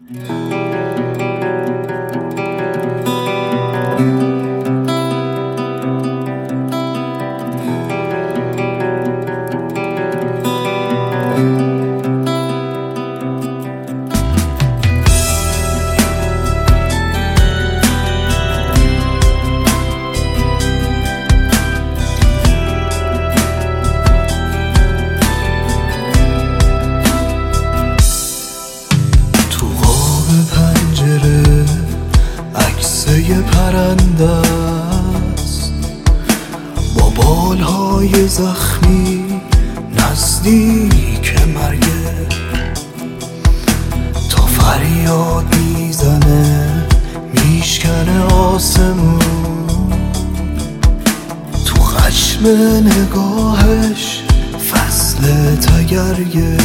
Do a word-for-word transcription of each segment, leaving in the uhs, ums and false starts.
یه پرنده است با بالهای زخمی نزدیک مرگه، تا فریاد میزنه میشکنه آسمون، تو خشم نگاهش فصل تگریه.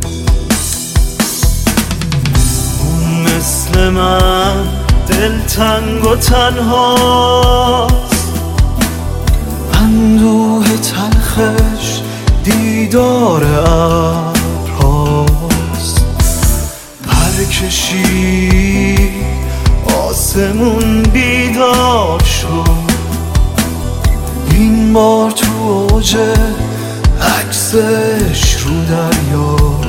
اون مثل من دلتنگ و تنهاست، اندوه تلخش دیدار ابرهاست. پرکشی آسمون بیدار شد، این بار تو اوج عکسش رو دریاست.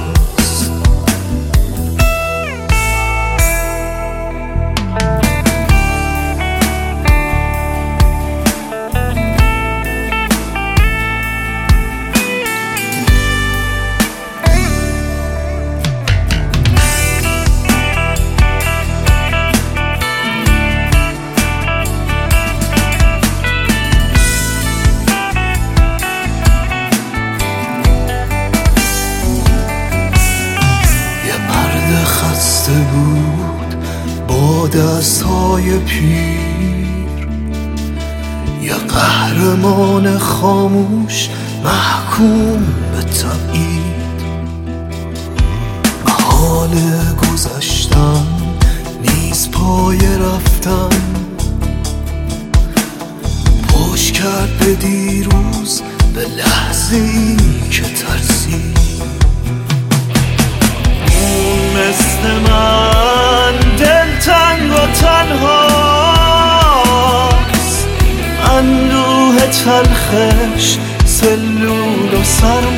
خسته بود با دستهای پیر، یه قهرمان خاموش محکوم به تبعید. محال گذشتن نیز پای رفتن، پشت کرد به دیروز به لحظه‌ای که ترسید. مثل من دلتنگ و تنهاست، اندوه تلخش سلول و سرما